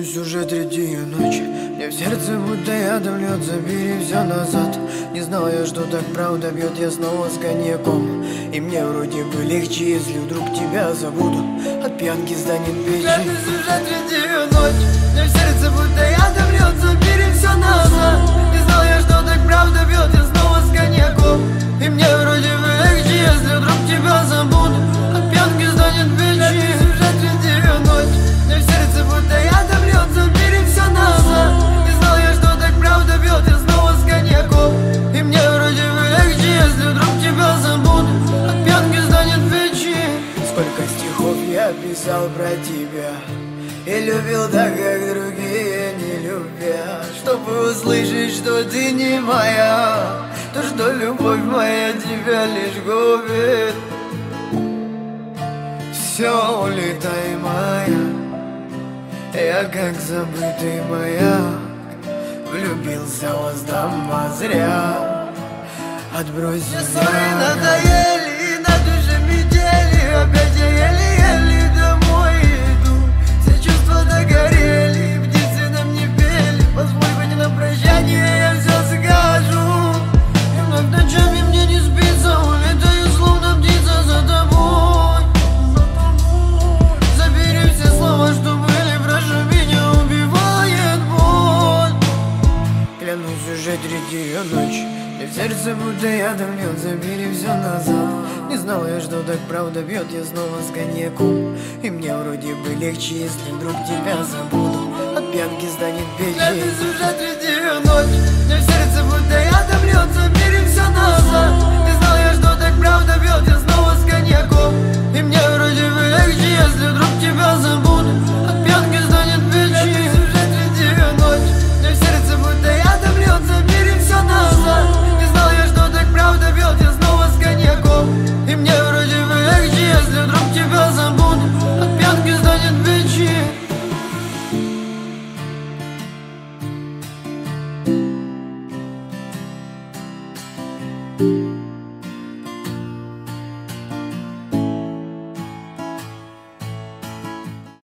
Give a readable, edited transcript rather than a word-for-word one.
Клянусь, уже третью ночь. Мне в сердце будто ядом льет, забери все назад. Не знал я, что так правда бьет, я снова с коньяком. И мне вроде бы легче, если вдруг тебя забуду. От пьянки станет печень. Клянусь, уже третью ночь. Мне в сердце будто ядом льет, забери все назад. Не знал я, что так правда бьет, я снова с коньяком. И мне вроде бы легче, если вдруг тебя забуду. От пьянки станет печень. Клянусь, уже третью ночь. Мне в сердце будто ядом льет, забери все назад. Не знал я, что так правда бьет, я снова с коньяком. И мне вроде бы легче, если вдруг тебя забуду. От пьянки станет печень. Сколько стихов я писал про тебя и любил так, как другие не любят. Чтобы услышать, что ты не моя, то, что любовь моя тебя лишь губит. Все, улетай, моя, я как забытый маяк. Влюбился в вас дома зря. Отбрось Мне ссоры надоели, и на душе метели. Опять я еле-еле домой иду. Все чувства догорели, птицы нам не пели. Позволь хоть на прощание, я все скажу. И вновь ночами мне не спится, улетаю словно птица за тобой. Забери все слова, что были, прошу, меня убивает боль. Клянусь, уже третью ночь. И в сердце будто ядом льет, забери все назад. Не знал я, что так правда бьет, я снова с коньяком. И мне вроде бы легче, если вдруг тебя забуду. От пьянки станет печень. Клянусь, уже третью